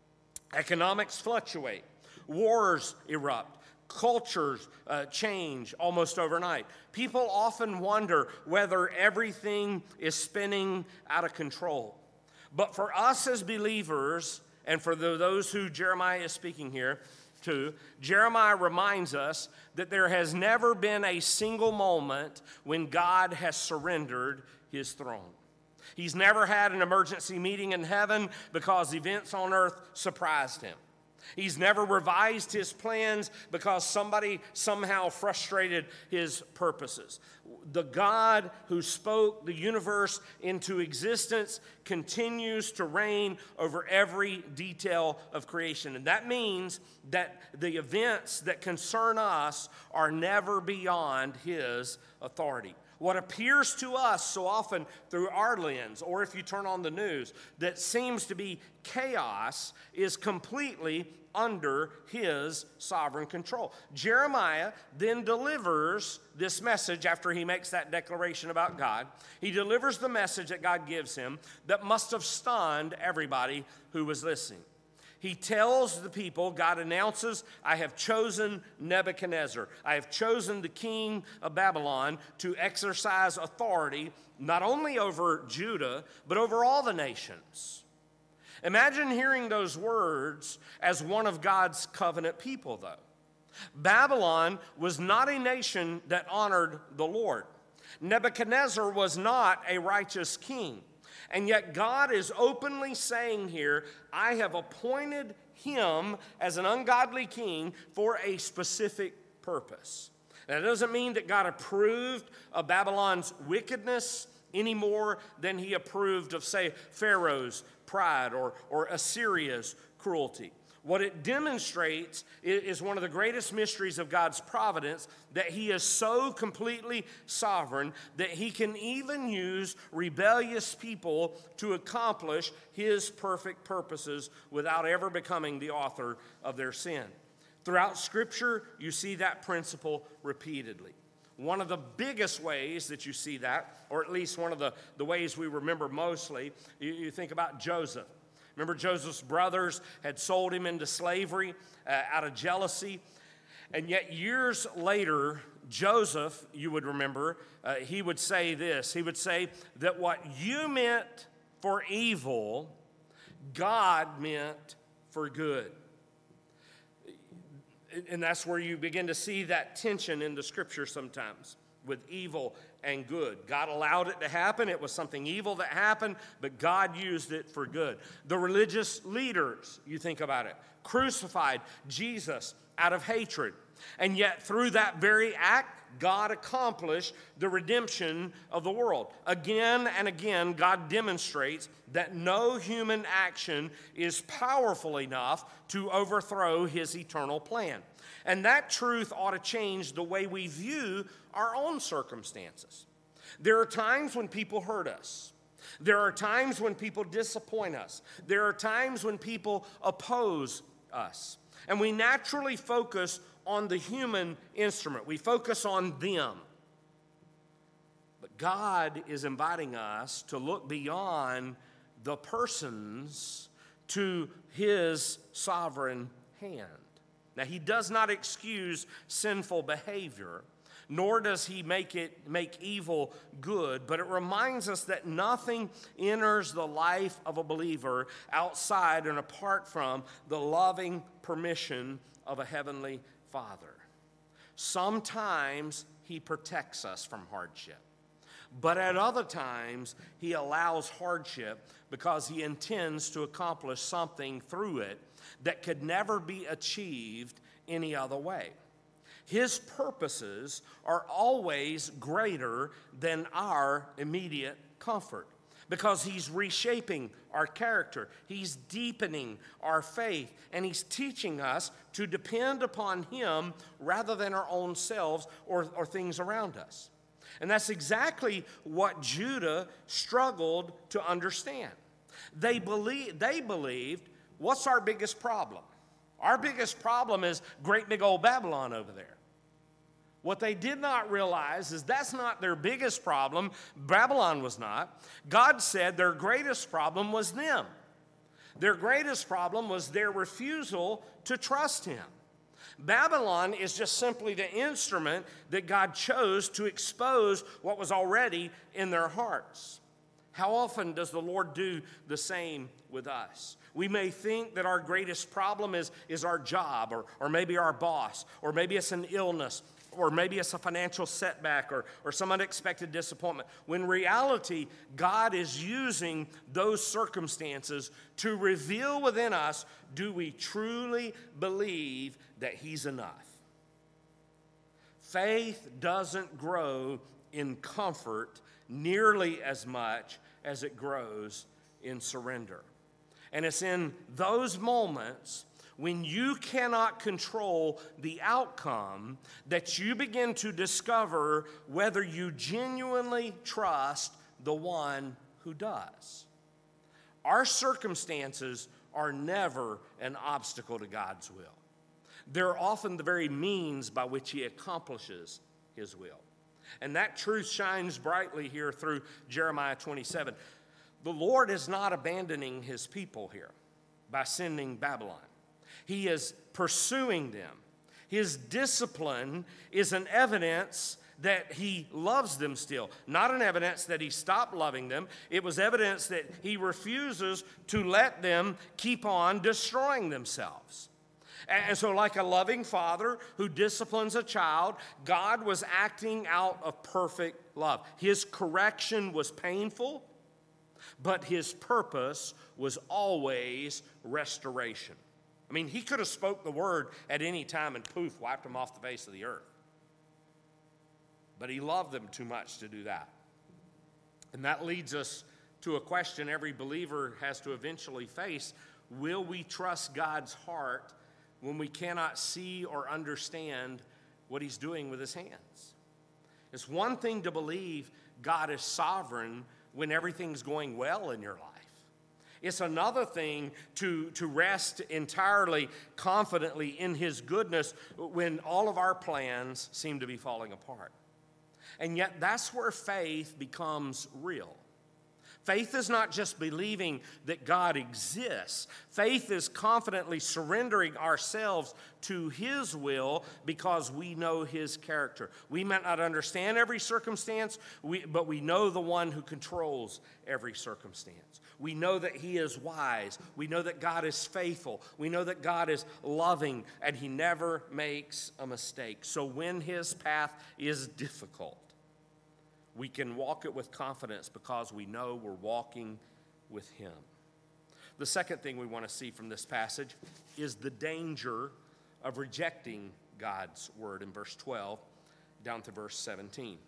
Economics fluctuate. Wars erupt. Cultures uh, change almost overnight. People often wonder whether everything is spinning out of control. But for us as believers, and for the, those who Jeremiah is speaking here to, Jeremiah reminds us that there has never been a single moment when God has surrendered his throne. He's never had an emergency meeting in heaven because events on earth surprised him. He's never revised his plans because somebody somehow frustrated his purposes. The God who spoke the universe into existence continues to reign over every detail of creation. And that means that the events that concern us are never beyond his authority. What appears to us so often through our lens, or if you turn on the news, that seems to be chaos is completely under his sovereign control. Jeremiah then delivers this message after he makes that declaration about God. He delivers the message that God gives him that must have stunned everybody who was listening. He tells the people, God announces, I have chosen Nebuchadnezzar. I have chosen the king of Babylon to exercise authority not only over Judah, but over all the nations. Imagine hearing those words as one of God's covenant people, though. Babylon was not a nation that honored the Lord. Nebuchadnezzar was not a righteous king. And yet God is openly saying here, I have appointed him as an ungodly king for a specific purpose. That doesn't mean that God approved of Babylon's wickedness any more than he approved of, say, Pharaoh's pride or, or Assyria's cruelty. What it demonstrates is one of the greatest mysteries of God's providence, that he is so completely sovereign that he can even use rebellious people to accomplish his perfect purposes without ever becoming the author of their sin. Throughout Scripture, you see that principle repeatedly. One of the biggest ways that you see that, or at least one of the, the ways we remember mostly, you, you think about Joseph. Remember, Joseph's brothers had sold him into slavery uh, out of jealousy. And yet years later, Joseph, you would remember, uh, he would say this. He would say that what you meant for evil, God meant for good. And that's where you begin to see that tension in the scripture sometimes with evil and good. God allowed it to happen. It was something evil that happened, but God used it for good. The religious leaders, you think about it, crucified Jesus out of hatred. And yet through that very act, God accomplished the redemption of the world. Again and again, God demonstrates that no human action is powerful enough to overthrow his eternal plan. And that truth ought to change the way we view our own circumstances. There are times when people hurt us. There are times when people disappoint us. There are times when people oppose us. And we naturally focus on the human instrument. We focus on them. But God is inviting us to look beyond the persons to his sovereign hand. Now, he does not excuse sinful behavior, nor does he make it make evil good, but it reminds us that nothing enters the life of a believer outside and apart from the loving permission of a heavenly Father. Sometimes he protects us from hardship, but at other times he allows hardship because he intends to accomplish something through it that could never be achieved any other way. His purposes are always greater than our immediate comfort because he's reshaping our character, he's deepening our faith, and he's teaching us to depend upon him rather than our own selves or, or things around us. And that's exactly what Judah struggled to understand. They believe, they believed, what's our biggest problem? Our biggest problem is great big old Babylon over there. What they did not realize is that's not their biggest problem. Babylon was not. God said their greatest problem was them. Their greatest problem was their refusal to trust him. Babylon is just simply the instrument that God chose to expose what was already in their hearts. How often does the Lord do the same with us? We may think that our greatest problem is, is our job, or, or maybe our boss, or maybe it's an illness, or maybe it's a financial setback, or, or some unexpected disappointment. When reality, God is using those circumstances to reveal within us, do we truly believe that he's enough? Faith doesn't grow in comfort nearly as much as it grows in surrender. And it's in those moments when you cannot control the outcome that you begin to discover whether you genuinely trust the one who does. Our circumstances are never an obstacle to God's will. They're often the very means by which he accomplishes his will. And that truth shines brightly here through Jeremiah twenty-seven. The Lord is not abandoning his people here by sending Babylon. He is pursuing them. His discipline is an evidence that he loves them still, not an evidence that he stopped loving them. It was evidence that he refuses to let them keep on destroying themselves. And so like a loving father who disciplines a child, God was acting out of perfect love. His correction was painful, but his purpose was always restoration. I mean, he could have spoke the word at any time and poof, wiped them off the face of the earth. But he loved them too much to do that. And that leads us to a question every believer has to eventually face. Will we trust God's heart when we cannot see or understand what he's doing with his hands? It's one thing to believe God is sovereign when everything's going well in your life. It's another thing to, to rest entirely confidently in his goodness when all of our plans seem to be falling apart. And yet that's where faith becomes real. Faith is not just believing that God exists. Faith is confidently surrendering ourselves to His will because we know His character. We might not understand every circumstance, we, but we know the one who controls every circumstance. We know that He is wise. We know that God is faithful. We know that God is loving, and He never makes a mistake. So when His path is difficult, we can walk it with confidence because we know we're walking with Him. The second thing we want to see from this passage is the danger of rejecting God's word in verse twelve down to verse seventeen.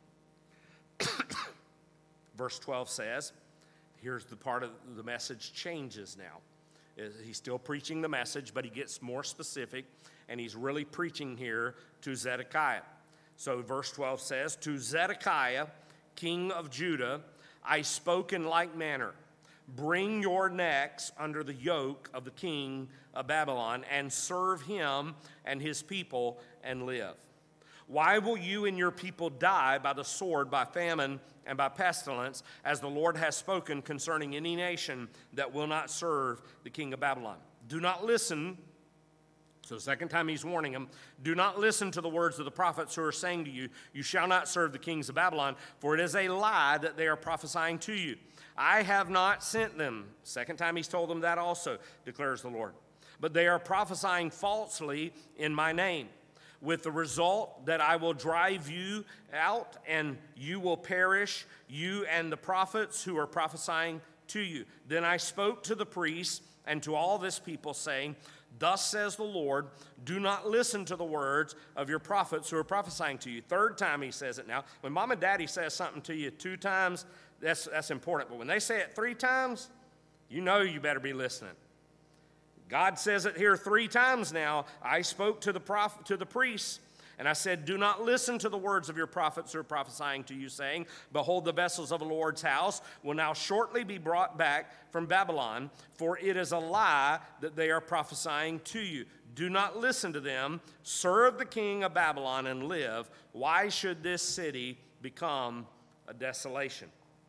Verse twelve says, here's the part of the message changes now. He's still preaching the message, but he gets more specific, and he's really preaching here to Zedekiah. So verse twelve says, to Zedekiah, king of Judah, I spoke in like manner. Bring your necks under the yoke of the king of Babylon and serve him and his people and live. Why will you and your people die by the sword, by famine, and by pestilence, as the Lord has spoken concerning any nation that will not serve the king of Babylon? Do not listen. So the second time he's warning them, do not listen to the words of the prophets who are saying to you, you shall not serve the kings of Babylon, for it is a lie that they are prophesying to you. I have not sent them. Second time he's told them that also, declares the Lord. But they are prophesying falsely in my name, with the result that I will drive you out and you will perish, you and the prophets who are prophesying to you. Then I spoke to the priests and to all this people, saying, thus says the Lord, do not listen to the words of your prophets who are prophesying to you. Third time he says it now. When mom and daddy says something to you two times, that's, that's important. But when they say it three times, you know you better be listening. God says it here three times now. I spoke to the prophet, to the priests, and I said, do not listen to the words of your prophets who are prophesying to you, saying, behold, the vessels of the Lord's house will now shortly be brought back from Babylon, for it is a lie that they are prophesying to you. Do not listen to them. Serve the king of Babylon and live. Why should this city become a desolation?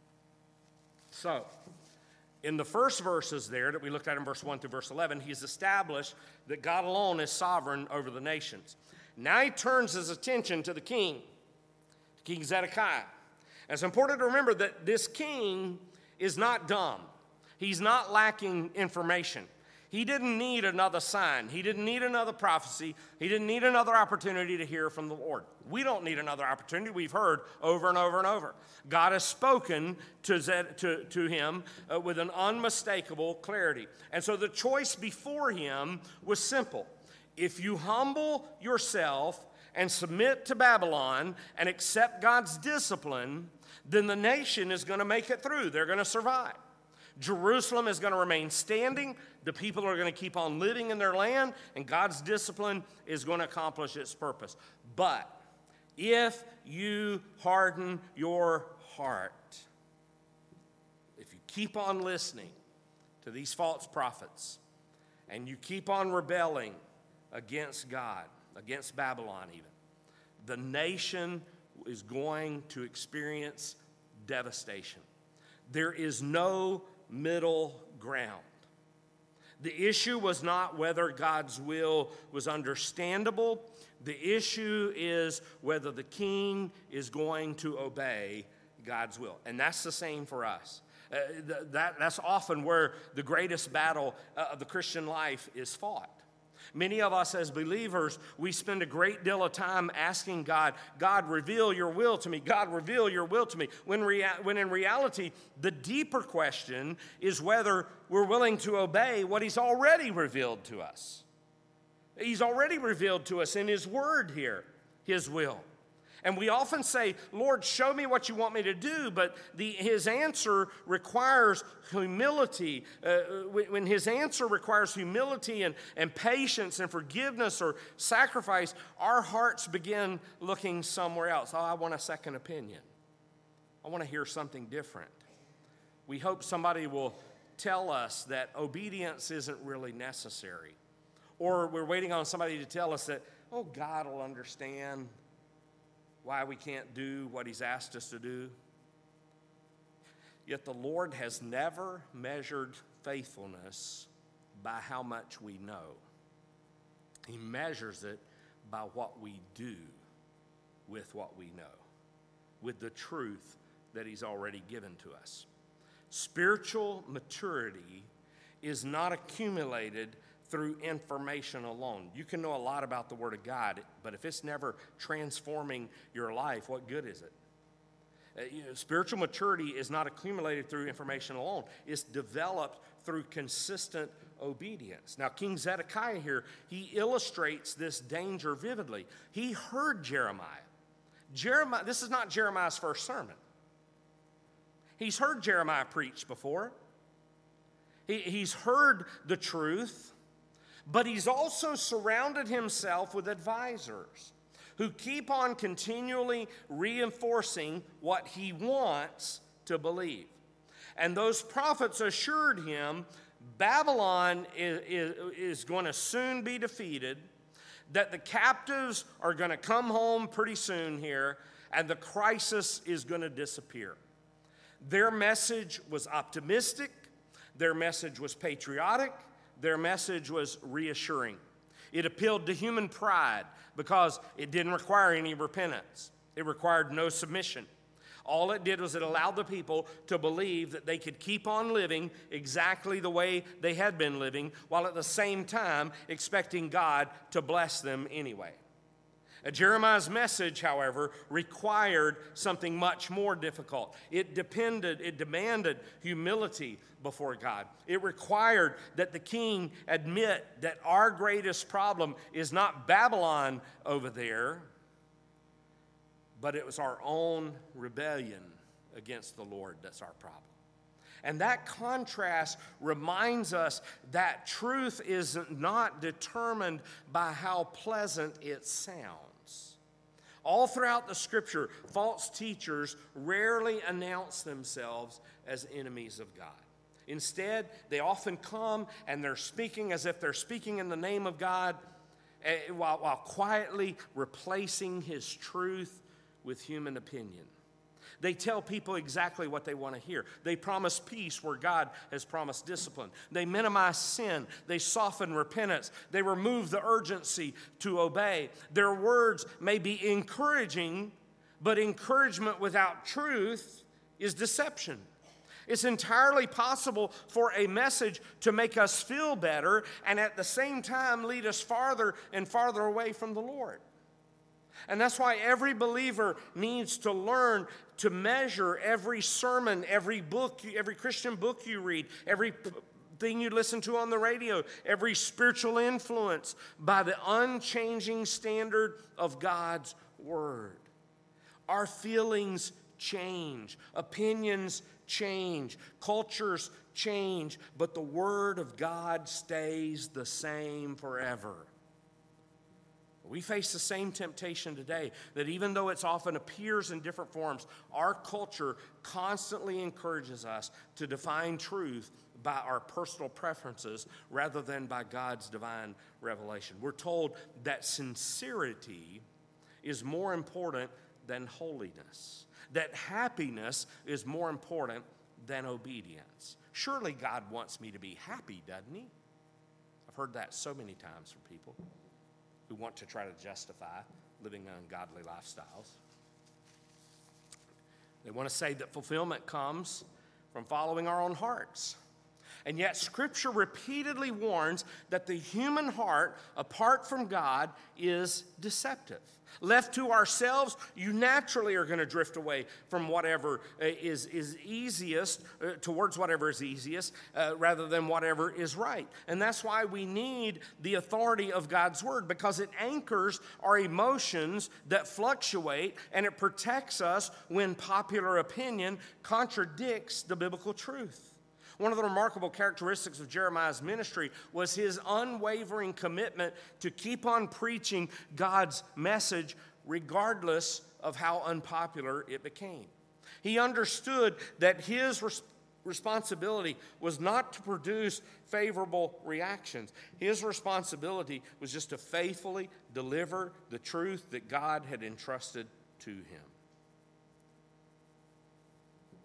So, in the first verses there that we looked at in verse one through verse eleven, he's established that God alone is sovereign over the nations. Now he turns his attention to the king, King Zedekiah. And it's important to remember that this king is not dumb. He's not lacking information. He didn't need another sign. He didn't need another prophecy. He didn't need another opportunity to hear from the Lord. We don't need another opportunity. We've heard over and over and over. God has spoken to, Zed, to, to him uh, with an unmistakable clarity. And so the choice before him was simple. If you humble yourself and submit to Babylon and accept God's discipline, then the nation is going to make it through. They're going to survive. Jerusalem is going to remain standing. The people are going to keep on living in their land, and God's discipline is going to accomplish its purpose. But if you harden your heart, if you keep on listening to these false prophets, and you keep on rebelling against God, against Babylon even, the nation is going to experience devastation. There is no middle ground. The issue was not whether God's will was understandable. The issue is whether the king is going to obey God's will. And that's the same for us. Uh, th- that, that's often where the greatest battle uh, of the Christian life is fought. Many of us as believers, we spend a great deal of time asking God, God, reveal your will to me. God, reveal your will to me. When, rea- when in reality, the deeper question is whether we're willing to obey what he's already revealed to us. He's already revealed to us in his word here, his will. And we often say, Lord, show me what you want me to do, but the, his answer requires humility. Uh, when his answer requires humility and, and patience and forgiveness or sacrifice, our hearts begin looking somewhere else. Oh, I want a second opinion. I want to hear something different. We hope somebody will tell us that obedience isn't really necessary. Or we're waiting on somebody to tell us that, oh, God will understand why we can't do what he's asked us to do. Yet the Lord has never measured faithfulness by how much we know. He measures it by what we do with what we know, with the truth that he's already given to us. Spiritual maturity is not accumulated through information alone. You can know a lot about the Word of God, but if it's never transforming your life, what good is it? Uh, you know, spiritual maturity is not accumulated through information alone. It's developed through consistent obedience. Now, King Zedekiah here, he illustrates this danger vividly. He heard Jeremiah. Jeremiah, this is not Jeremiah's first sermon. He's heard Jeremiah preach before. He, he's heard the truth, but he's also surrounded himself with advisors who keep on continually reinforcing what he wants to believe. And those prophets assured him Babylon is, is, is going to soon be defeated, that the captives are going to come home pretty soon here, and the crisis is going to disappear. Their message was optimistic, their message was patriotic, their message was reassuring. It appealed to human pride because it didn't require any repentance. It required no submission. All it did was it allowed the people to believe that they could keep on living exactly the way they had been living, while at the same time expecting God to bless them anyway. Uh, Jeremiah's message, however, required something much more difficult. It depended, it demanded humility before God. It required that the king admit that our greatest problem is not Babylon over there, but it was our own rebellion against the Lord that's our problem. And that contrast reminds us that truth is not determined by how pleasant it sounds. All throughout the scripture, false teachers rarely announce themselves as enemies of God. Instead, they often come and they're speaking as if they're speaking in the name of God, while, while quietly replacing his truth with human opinion. They tell people exactly what they want to hear. They promise peace where God has promised discipline. They minimize sin. They soften repentance. They remove the urgency to obey. Their words may be encouraging, but encouragement without truth is deception. It's entirely possible for a message to make us feel better and at the same time lead us farther and farther away from the Lord. And that's why every believer needs to learn to measure every sermon, every book, every Christian book you read, every thing you listen to on the radio, every spiritual influence by the unchanging standard of God's Word. Our feelings change, opinions change, cultures change, but the Word of God stays the same forever. We face the same temptation today, that even though it often appears in different forms, our culture constantly encourages us to define truth by our personal preferences rather than by God's divine revelation. We're told that sincerity is more important than holiness, that happiness is more important than obedience. Surely God wants me to be happy, doesn't he? I've heard that so many times from people who want to try to justify living ungodly lifestyles. They want to say that fulfillment comes from following our own hearts. And yet Scripture repeatedly warns that the human heart, apart from God, is deceptive. Left to ourselves, you naturally are going to drift away from whatever is, is easiest, uh, towards whatever is easiest, uh, rather than whatever is right. And that's why we need the authority of God's Word, because it anchors our emotions that fluctuate, and it protects us when popular opinion contradicts the biblical truth. One of the remarkable characteristics of Jeremiah's ministry was his unwavering commitment to keep on preaching God's message regardless of how unpopular it became. He understood that his res- responsibility was not to produce favorable reactions. His responsibility was just to faithfully deliver the truth that God had entrusted to him.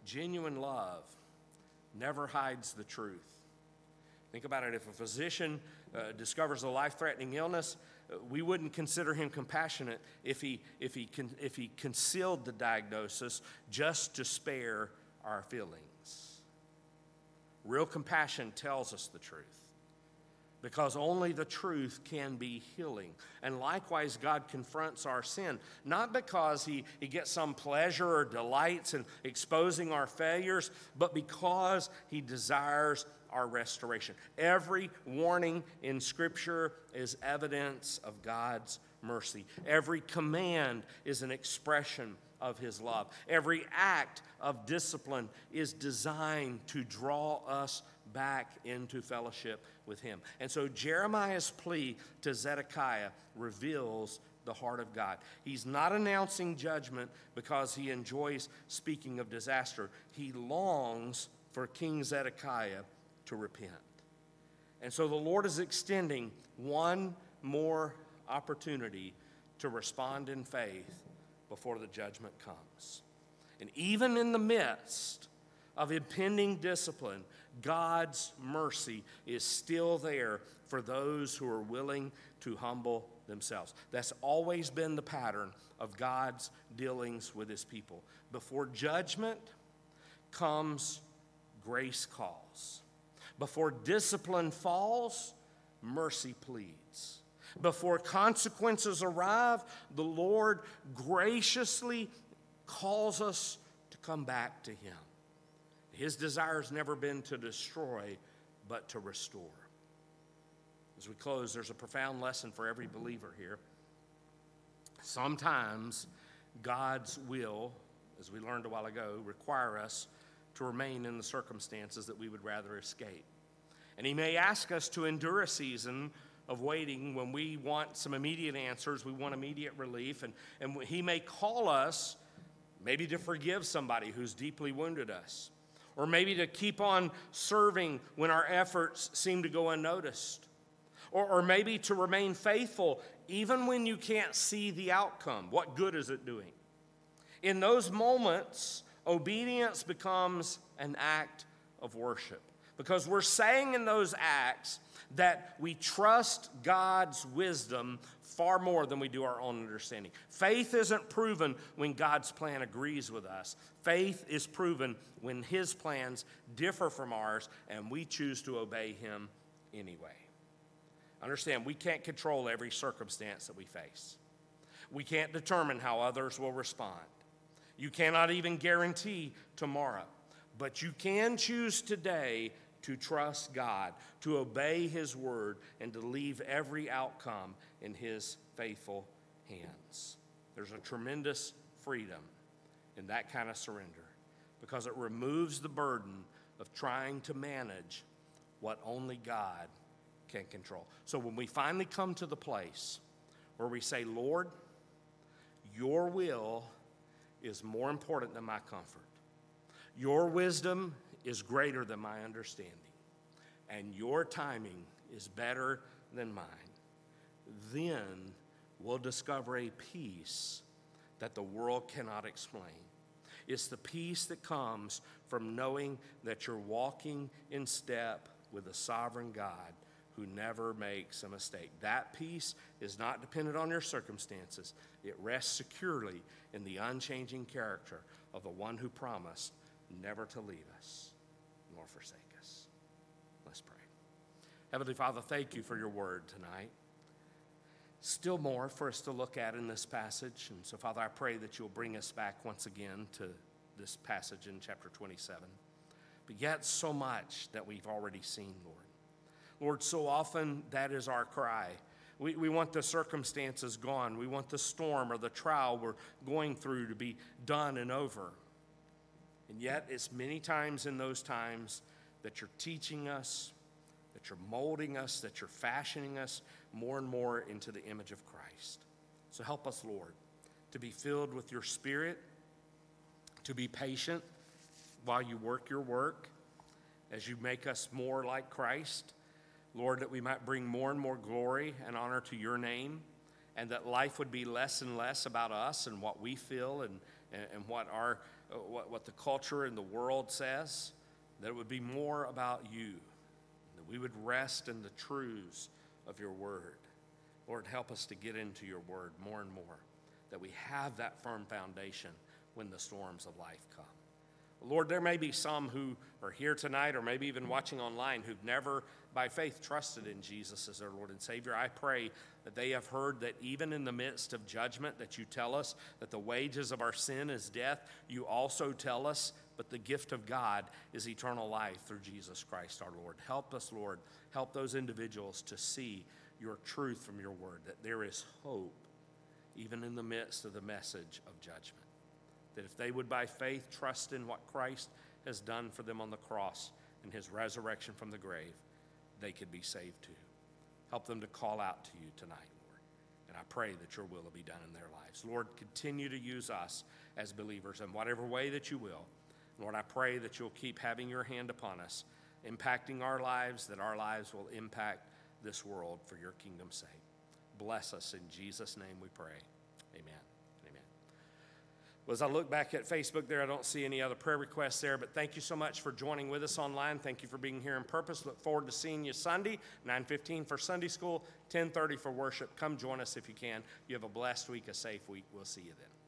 genuine love never hides the truth. Think about it. If a physician uh, discovers a life-threatening illness, uh, we wouldn't consider him compassionate if he, if, he con- if he concealed the diagnosis just to spare our feelings. Real compassion tells us the truth, because only the truth can be healing. And likewise, God confronts our sin, not because he, he gets some pleasure or delights in exposing our failures, but because he desires our restoration. Every warning in Scripture is evidence of God's mercy. Every command is an expression of his love. Every act of discipline is designed to draw us back into fellowship with him. And so Jeremiah's plea to Zedekiah reveals the heart of God. He's not announcing judgment because he enjoys speaking of disaster. He longs for King Zedekiah to repent. And so the Lord is extending one more opportunity to respond in faith before the judgment comes. And even in the midst of impending discipline, God's mercy is still there for those who are willing to humble themselves. That's always been the pattern of God's dealings with his people. Before judgment comes grace calls. Before discipline falls, mercy pleads. Before consequences arrive, the Lord graciously calls us to come back to him. His desire has never been to destroy, but to restore. As we close, there's a profound lesson for every believer here. Sometimes God's will, as we learned a while ago, require us to remain in the circumstances that we would rather escape. And he may ask us to endure a season of waiting when we want some immediate answers, we want immediate relief, and, and he may call us maybe to forgive somebody who's deeply wounded us, or maybe to keep on serving when our efforts seem to go unnoticed, or, or maybe to remain faithful even when you can't see the outcome. What good is it doing? In those moments, obedience becomes an act of worship, because we're saying in those acts that we trust God's wisdom far more than we do our own understanding. Faith isn't proven when God's plan agrees with us. Faith is proven when his plans differ from ours and we choose to obey him anyway. Understand, we can't control every circumstance that we face. We can't determine how others will respond. You cannot even guarantee tomorrow. But you can choose today to trust God, to obey his word, and to leave every outcome in his faithful hands. There's a tremendous freedom in that kind of surrender, because it removes the burden of trying to manage what only God can control. So when we finally come to the place where we say, Lord, your will is more important than my comfort. Your wisdom is greater than my understanding, and your timing is better than mine, then we'll discover a peace that the world cannot explain. It's the peace that comes from knowing that you're walking in step with a sovereign God who never makes a mistake. That peace is not dependent on your circumstances. It rests securely in the unchanging character of the one who promised never to leave us nor forsake us. Let's pray. Heavenly Father, thank you for your word tonight. Still more for us to look at in this passage. And so, Father, I pray that you'll bring us back once again to this passage in chapter twenty-seven. But yet so much that we've already seen, Lord. Lord, so often that is our cry. We, we want the circumstances gone. We want the storm or the trial we're going through to be done and over. And yet it's many times in those times that you're teaching us, that you're molding us, that you're fashioning us more and more into the image of Christ. So help us, Lord, to be filled with your Spirit, to be patient while you work your work, as you make us more like Christ. Lord, that we might bring more and more glory and honor to your name, and that life would be less and less about us and what we feel and, and, and what our uh, what, what the culture and the world says, that it would be more about you, that we would rest in the truths of your word. Lord, help us to get into your word more and more, that we have that firm foundation when the storms of life come. Lord, there may be some who are here tonight or maybe even watching online who've never, by faith, trusted in Jesus as their Lord and Savior. I pray that they have heard that even in the midst of judgment, that you tell us that the wages of our sin is death. You also tell us, but the gift of God is eternal life through Jesus Christ our Lord. Help us, Lord. Help those individuals to see your truth from your word, that there is hope even in the midst of the message of judgment. That if they would by faith trust in what Christ has done for them on the cross and his resurrection from the grave, they could be saved too. Help them to call out to you tonight, Lord. And I pray that your will will be done in their lives. Lord, continue to use us as believers in whatever way that you will. Lord, I pray that you'll keep having your hand upon us, impacting our lives, that our lives will impact this world for your kingdom's sake. Bless us in Jesus' name we pray. Amen. Well, as I look back at Facebook there, I don't see any other prayer requests there, but thank you so much for joining with us online. Thank you for being here in purpose. Look forward to seeing you Sunday, nine fifteen for Sunday school, ten thirty for worship. Come join us if you can. You have a blessed week, a safe week. We'll see you then.